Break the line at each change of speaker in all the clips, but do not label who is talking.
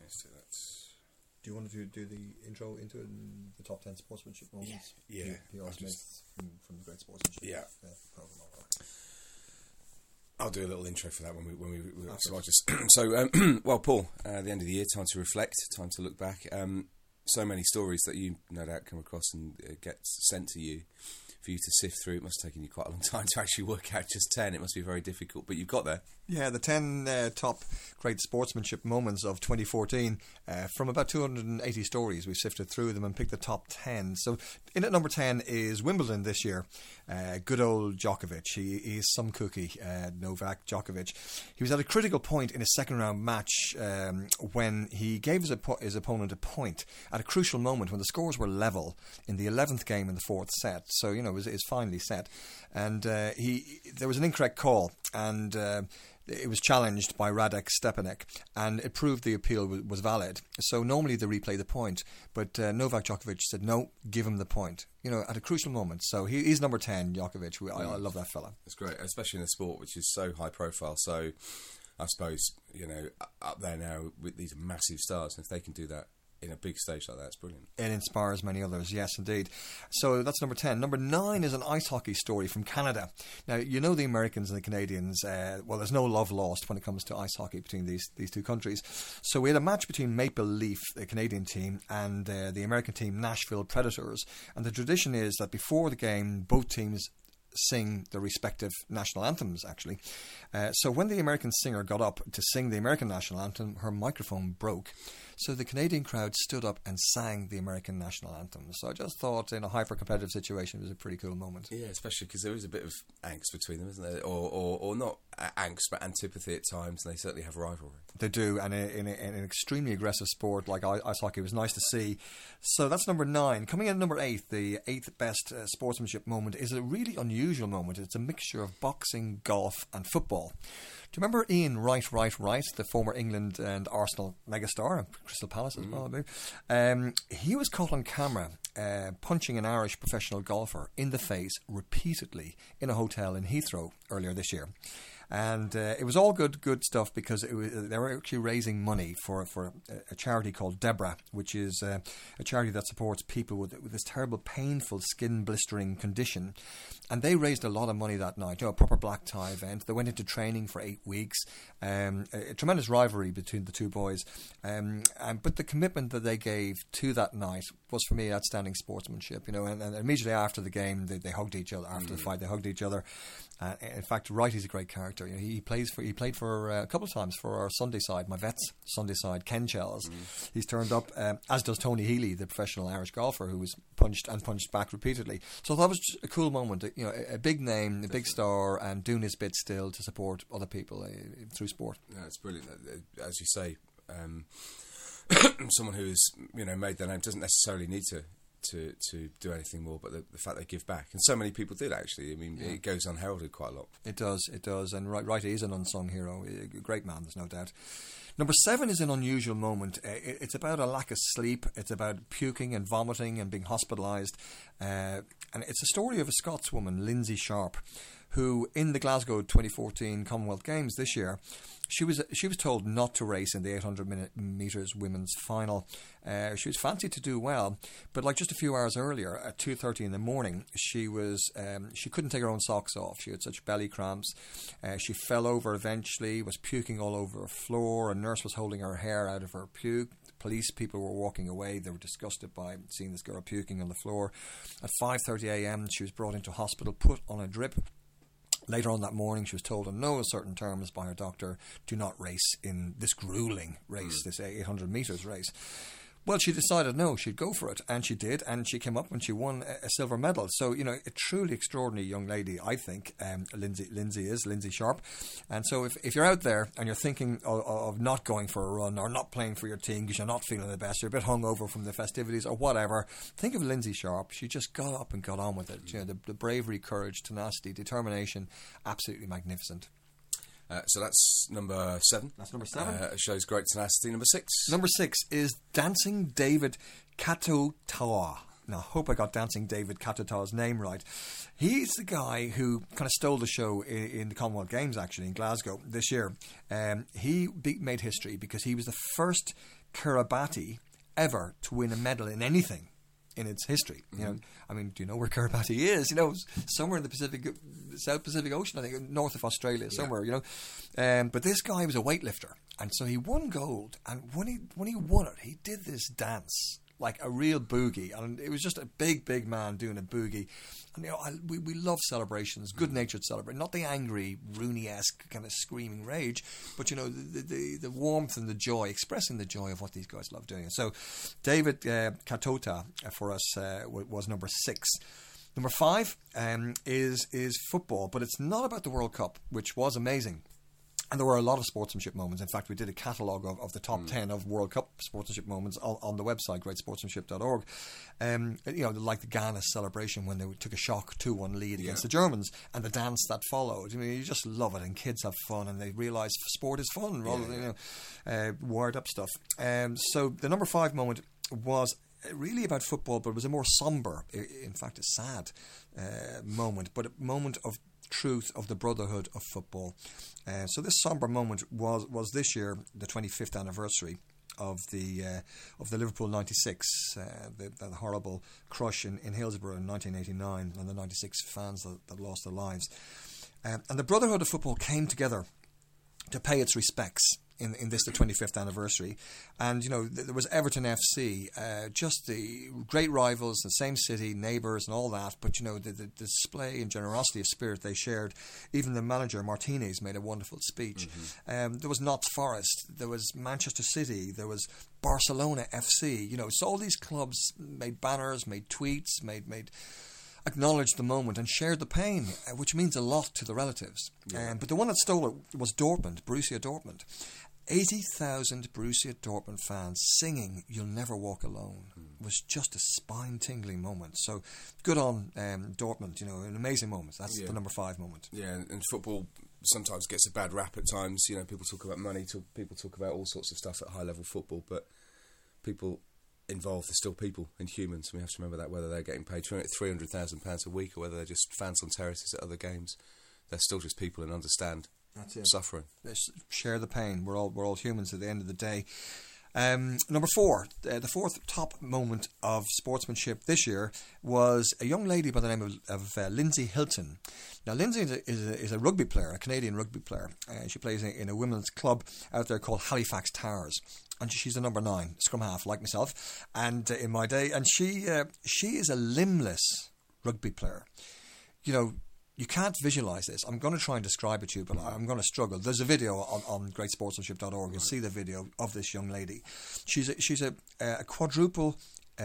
let's do that.
Do you want to do the intro into it in the top 10 sportsmanship moments?
Yeah.
PR Smith from the Great Sportsmanship program. All right.
I'll do a little intro for that when we so I'll just well, Paul, the end of the year, time to reflect, time to look back. So many stories that you no doubt come across and get sent to you for you to sift through. It must have taken you quite a long time to actually work out just 10. It must be very difficult, but you've got there.
Yeah, the 10 top great sportsmanship moments of 2014 from about 280 stories. We've sifted through them and picked the top 10. So in at number 10 is Wimbledon this year. Good old Djokovic. He is some cookie, Novak Djokovic. He was at a critical point in his second round match when he gave his opponent a point at a crucial moment when the scores were level in the 11th game in the fourth set. So, you know, it was finally set. And there was an incorrect call, and it was challenged by Radek Stepanek, and it proved the appeal was valid. So normally they replay the point, but Novak Djokovic said, no, give him the point, you know, at a crucial moment. So he's number 10, Djokovic. I love that fella.
It's great, especially in a sport which is so high profile. So I suppose, you know, up there now with these massive stars, and if they can do that in a big stage like that, it's brilliant.
It inspires many others, yes indeed. So that's number 10. Number 9 is an ice hockey story from Canada. Now, you know the Americans and the Canadians, well, there's no love lost when it comes to ice hockey between these two countries. So we had a match between Maple Leaf, the Canadian team, and the American team, Nashville Predators. And the tradition is that before the game, both teams sing their respective national anthems, actually. So when the American singer got up to sing the American national anthem, her microphone broke. So the Canadian crowd stood up and sang the American national anthem. So I just thought, in a hyper-competitive situation, it was a pretty cool moment.
Yeah, especially because there is a bit of angst between them, isn't there? Or not angst, but antipathy at times, and they certainly have rivalry.
They do, and in an extremely aggressive sport like ice hockey, it was nice to see. So that's number 9. Coming in at number 8, the 8th best sportsmanship moment is a really unusual moment. It's a mixture of boxing, golf and football. Do you remember Ian Wright, the former England and Arsenal megastar, Crystal Palace as well, maybe? He was caught on camera punching an Irish professional golfer in the face repeatedly in a hotel in Heathrow earlier this year. And it was all good stuff because they were actually raising money for a charity called Debra, which is a charity that supports people with this terrible, painful, skin blistering condition. And they raised a lot of money that night, you know, a proper black tie event. They went into training for 8 weeks. A tremendous rivalry between the two boys. But the commitment that they gave to that night was, for me, outstanding sportsmanship. You know, and immediately after the game, they hugged each other. After the fight, they hugged each other. In fact, Wrighty's a great character. You know, he played for a couple of times for our Sunday side, my Vets Sunday side, Ken Chells. He's turned up, as does Tony Healy, the professional Irish golfer, who was punched back repeatedly. So that was just a cool moment. You know, a big name, a big star, and doing his bit still to support other people through sport.
Yeah, it's brilliant. As you say, someone who has, you know, made their name doesn't necessarily need to do anything more, but the fact they give back, and so many people did actually. I mean, it goes unheralded quite a lot. It does, and Wrighty is an unsung hero, a great man, there's no doubt. Number 7 is an unusual moment. It's about a lack of sleep. It's about puking and vomiting and being hospitalised, and it's a story of a Scotswoman, Lindsay Sharp, who in the Glasgow 2014 Commonwealth Games this year, she was told not to race in the 800 metres women's final. She was fancied to do well, but like just a few hours earlier at 2:30 in the morning, she couldn't take her own socks off. She had such belly cramps. She fell over eventually, was puking all over her floor. A nurse was holding her hair out of her puke. Police people were walking away. They were disgusted by seeing this girl puking on the floor. At 5:30 a.m, she was brought into hospital, put on a drip. Later on that morning, she was told in no uncertain terms by her doctor, do not race in this gruelling race, this 800 metres race. Well, she decided no, she'd go for it, and she did, and she came up and she won a silver medal. So, you know, a truly extraordinary young lady, I think, Lindsay Sharp. And so if you're out there and you're thinking of not going for a run or not playing for your team because you're not feeling the best, you're a bit hungover from the festivities or whatever, think of Lindsay Sharp. She just got up and got on with it. You know, the bravery, courage, tenacity, determination, absolutely magnificent. So that's number 7.
That's number 7.
Shows great tenacity. Number 6.
Number 6 is Dancing David Katotawa. Now, I hope I got Dancing David Katota's name right. He's the guy who kind of stole the show in the Commonwealth Games, actually, in Glasgow this year. He made history because he was the first Kiribati ever to win a medal in anything in its history. Mm-hmm. You know, I mean, do you know where Kiribati is? You know, somewhere in the South Pacific Ocean, I think, north of Australia, somewhere. You know, but this guy was a weightlifter, and so he won gold. And when he won it, he did this dance like a real boogie, and it was just a big man doing a boogie. And you know, we love celebrations, good-natured celebration, not the angry Rooney-esque kind of screaming rage, but you know, the warmth and the joy, expressing the joy of what these guys love doing. So David Katota for us was number 6. Number 5 is football, but it's not about the World Cup, which was amazing. And there were a lot of sportsmanship moments. In fact, we did a catalogue of the top 10 of World Cup sportsmanship moments on the website, greatsportsmanship.org. You know, like the Ghana celebration when they took a shock 2-1 lead against the Germans, and the dance that followed. I mean, you just love it, and kids have fun, and they realise sport is fun rather than, you know, wired up stuff. So the number 5 moment was really about football, but it was a more sombre, in fact, a sad moment, but a moment of truth of the brotherhood of football. So this sombre moment was this year the 25th anniversary of the Liverpool 96, the horrible crush in Hillsborough in 1989, and the 96 fans that lost their lives. And the brotherhood of football came together to pay its respects in this, the 25th anniversary. And, you know, there was Everton FC, just the great rivals, the same city, neighbours and all that. But, you know, the display and generosity of spirit they shared. Even the manager, Martinez, made a wonderful speech. Mm-hmm. There was Notts Forest, there was Manchester City, there was Barcelona FC. You know, so all these clubs made banners, made tweets, made acknowledged the moment and shared the pain, which means a lot to the relatives. Yeah. But the one that stole it was Dortmund, Borussia Dortmund. 80,000 Borussia Dortmund fans singing "You'll Never Walk Alone" was just a spine-tingling moment. So good on Dortmund, you know, an amazing moment. That's the number 5 moment.
Yeah, and football sometimes gets a bad rap at times. You know, people talk about money, people talk about all sorts of stuff at high-level football, but people involved are still people and humans. We have to remember that, whether they're getting paid £300,000 a week or whether they're just fans on terraces at other games, they're still just people and understand suffering.
Let's share the pain. We're all humans at the end of the day. Number 4, the 4th top moment of sportsmanship this year was a young lady by the name of Lindsay Hilton. Now, Lindsay is a rugby player, a Canadian rugby player. She plays in a women's club out there called Halifax Towers. And she's a number 9, scrum half, like myself, and in my day. And she is a limbless rugby player. You know, you can't visualise this. I'm going to try and describe it to you, but I'm going to struggle. There's a video on greatsportsmanship.org. You'll see the video of this young lady. She's a quadruple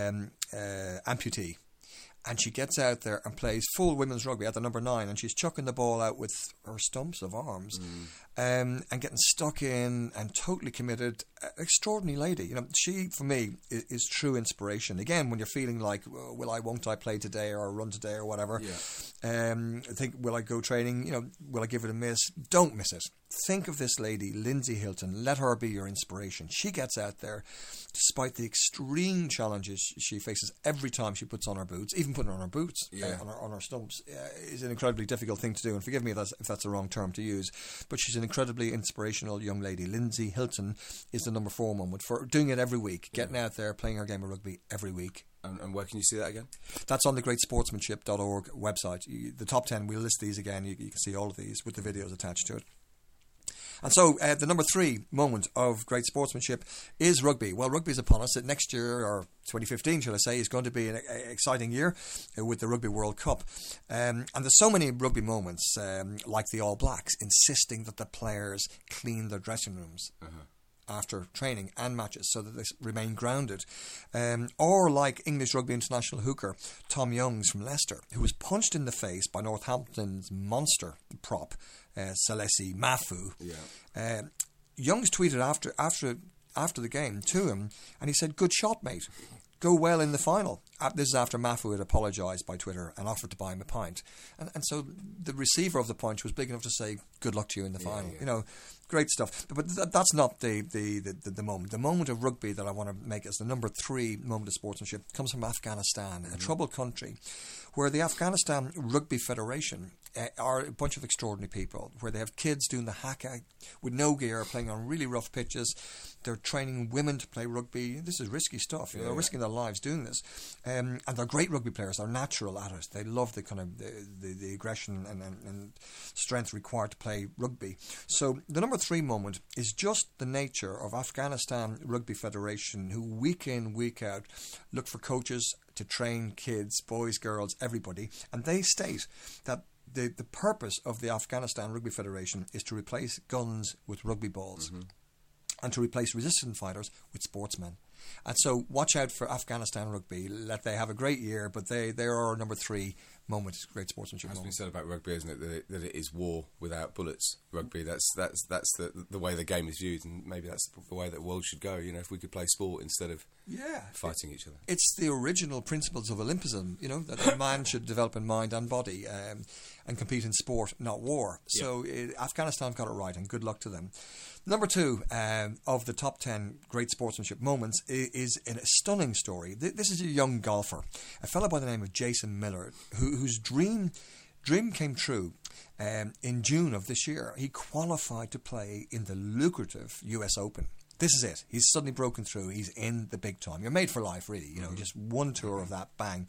amputee. And she gets out there and plays full women's rugby at the number 9, and she's chucking the ball out with her stumps of arms, and getting stuck in and totally committed. Extraordinary lady. You know, she, for me, is true inspiration. Again, when you're feeling like, won't I play today or run today or whatever, think, will I go training? You know, will I give it a miss? Don't miss it. Think of this lady, Lindsay Hilton. Let her be your inspiration. She gets out there, despite the extreme challenges she faces every time she puts on her boots. Even putting on her boots, on her stumps, is an incredibly difficult thing to do. And forgive me if that's the wrong term to use, but she's an incredibly inspirational young lady. Lindsay Hilton is the number 4 moment for doing it every week, getting out there, playing her game of rugby every week.
And where can you see that again?
That's on the greatsportsmanship.org website. The top 10, we'll list these again. You can see all of these with the videos attached to it. And so the number 3 moment of great sportsmanship is rugby. Well, rugby is upon us. Next year, or 2015, shall I say, is going to be an exciting year with the Rugby World Cup. And there's so many rugby moments, like the All Blacks insisting that the players clean their dressing rooms. After training and matches, so that they remain grounded. Or like English rugby international hooker Tom Youngs from Leicester, who was punched in the face by Northampton's monster prop, Salesi Mafu. Youngs tweeted after the game to him, and he said, "Good shot, mate." go well in the final. This is after Mafu had apologised by Twitter and offered to buy him a pint. And so the receiver of the punch was big enough to say, good luck to you in the final. You know, great stuff. But that's not the moment. The moment of rugby that I want to make as the number 3 moment of sportsmanship comes from Afghanistan, a troubled country, where the Afghanistan Rugby Federation are a bunch of extraordinary people, where they have kids doing the haka with no gear, playing on really rough pitches. They're training women to play rugby. This is risky stuff. They're risking their lives doing this. And they're great rugby players. They're natural at it. They love the kind of the aggression and strength required to play rugby. So the number 3 moment is just the nature of Afghanistan Rugby Federation, who week in, week out look for coaches to train kids, boys, girls, everybody. And they state that the purpose of the Afghanistan Rugby Federation is to replace guns with rugby balls and to replace resistance fighters with sportsmen. And so watch out for Afghanistan rugby. Let they have a great year, but they are our number 3 moment, great sportsmanship moment.
Has been said about rugby, isn't it, that it is war without bullets. Rugby, that's the way the game is viewed, and maybe that's the way that the world should go. You know, if we could play sport instead of fighting each other. It's
the original principles of Olympism, you know, that a man should develop in mind and body and compete in sport, not war. So Afghanistan got it right, and good luck to them. Number 2 of the top 10 great sportsmanship moments is in a stunning story. This is a young golfer, a fellow by the name of Jason Miller, whose dream came true in June of this year. He qualified to play in the lucrative US Open. This is it. He's suddenly broken through. He's in the big time. You're made for life, really. You know, just one tour of that, bang,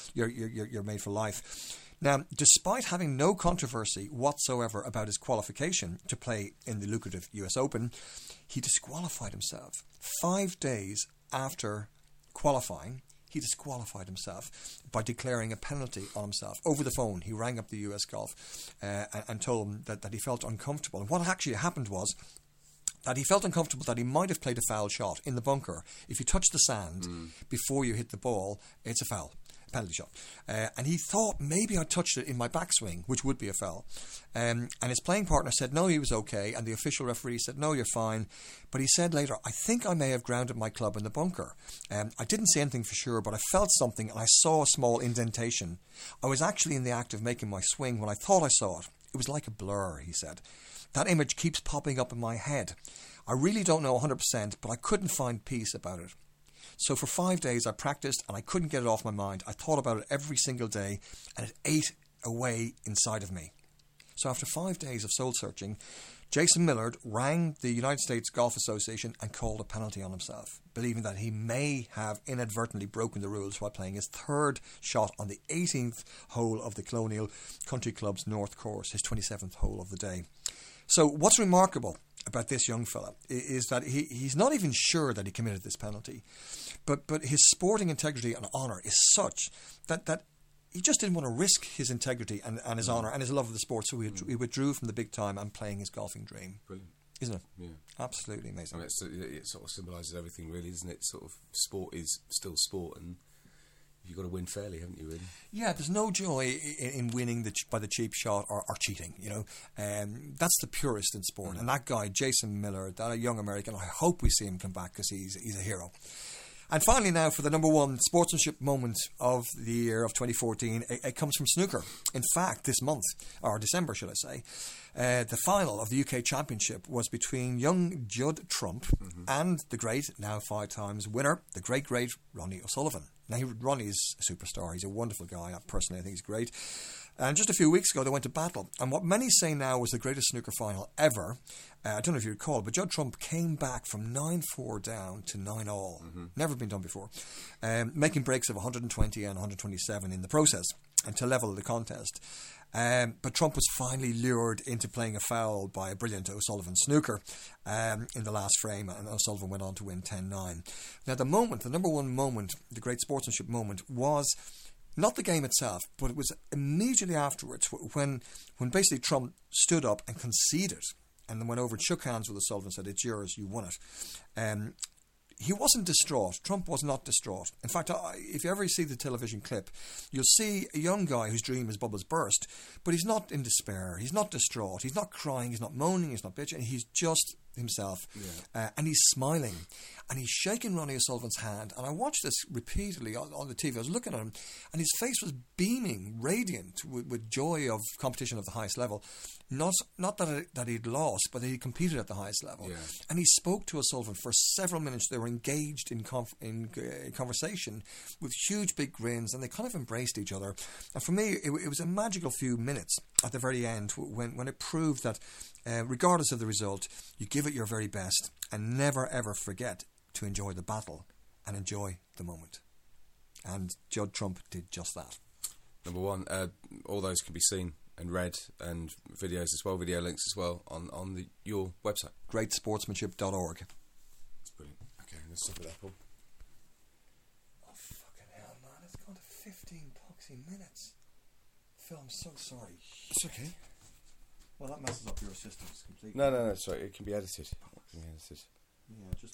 you're made for life. Now, despite having no controversy whatsoever about his qualification to play in the lucrative US Open, he disqualified himself. 5 days after qualifying, he disqualified himself by declaring a penalty on himself. Over the phone, he rang up the US Golf and told them that he felt uncomfortable. And what actually happened was that he felt uncomfortable that he might have played a foul shot in the bunker. If you touch the sand before you hit the ball, it's a foul. Penalty shot. And he thought maybe I touched it in my backswing, which would be a foul. And his playing partner said no, he was okay, and the official referee said no, you're fine. But he said later, I think I may have grounded my club in the bunker. I didn't see anything for sure, but I felt something and I saw a small indentation. I was actually in the act of making my swing when I thought I saw it. It was like a blur, he said. That image keeps popping up in my head. I really don't know 100%, but I couldn't find peace about it. So for 5 days I practiced and I couldn't get it off my mind. I thought about it every single day and it ate away inside of me. So after 5 days of soul searching, Jason Millard rang the United States Golf Association and called a penalty on himself, believing that he may have inadvertently broken the rules while playing his 3rd shot on the 18th hole of the Colonial Country Club's North Course, his 27th hole of the day. So what's remarkable about this young fella is that he's not even sure that he committed this penalty, but his sporting integrity and honour is such that he just didn't want to risk his integrity and his honour and his love of the sport, so he withdrew from the big time and playing his golfing dream.
Brilliant.
Isn't it?
Yeah.
Absolutely amazing.
I mean, it sort of symbolises everything, really, isn't it? Sort of sport is still sport, and you've got to win fairly, haven't you, really? Yeah,
there's no joy in winning by the cheap shot or cheating, you know. That's the purest in sport. And that guy, Jason Miller, that young American, I hope we see him come back because he's a hero. And finally now, for the number 1 sportsmanship moment of the year of 2014, it comes from snooker. In fact, this month, or December should I say, the final of the UK Championship was between young Judd Trump and the great, now 5 times winner, the great Ronnie O'Sullivan. Now, Ronnie's a superstar. He's a wonderful guy. Personally, I think he's great. And just a few weeks ago, they went to battle. And what many say now was the greatest snooker final ever. I don't know if you recall, but Judd Trump came back from 9-4 down to 9-all. Never been done before. Making breaks of 120 and 127 in the process, and to level the contest. But Trump was finally lured into playing a foul by a brilliant O'Sullivan snooker in the last frame, and O'Sullivan went on to win 10-9. Now, the number 1 moment, the great sportsmanship moment, was not the game itself, but it was immediately afterwards when basically Trump stood up and conceded and then went over and shook hands with O'Sullivan and said, it's yours, you won it. He wasn't distraught. Trump was not distraught. In fact, if you ever see the television clip, you'll see a young guy whose dream is bubbles burst, but he's not in despair. He's not distraught. He's not crying. He's not moaning. He's not bitching. He's just himself. And he's smiling. and he's shaking Ronnie O'Sullivan's hand. And I watched this repeatedly on the TV. I was looking at him, and his face was beaming, radiant with joy of competition of the highest level. Not that he'd lost, but that he competed at the highest level.
Yeah.
And he spoke to O'Sullivan for several minutes. They were engaged in conversation with huge big grins, and they kind of embraced each other. And for me, it was a magical few minutes at the very end when it proved that regardless of the result, you give it your very best and never ever forget to enjoy the battle and enjoy the moment. And Judd Trump did just that.
Number one, all those can be seen and read, and videos as well, video links as well on your website.
Greatsportsmanship.org.
That's brilliant. Okay, let's stop it there, Paul.
Oh, fucking hell, man. It's gone to 15 poxy minutes. Phil, I'm so sorry.
It's okay.
Well, that messes up your assistance completely.
No, sorry. It can be edited.
Yeah, just